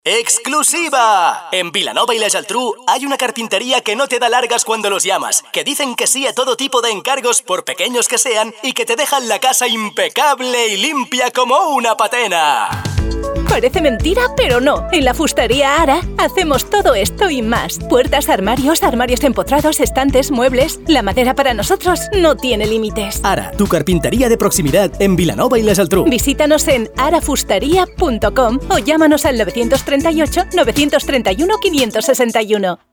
¡Exclusiva! En Vilanova y la Geltrú hay una carpintería que no te da largas cuando los llamas, que dicen que sí a todo tipo de encargos, por pequeños que sean, y que te dejan la casa impecable y limpia como una patena. Parece mentira, pero no. En la fustería Ara hacemos todo esto y más. Puertas, armarios empotrados, estantes, muebles... La madera para nosotros no tiene límites. Ara, tu carpintería de proximidad en Vilanova y la Geltrú. Visítanos en arafusteria.com o llámanos al 938 931 561.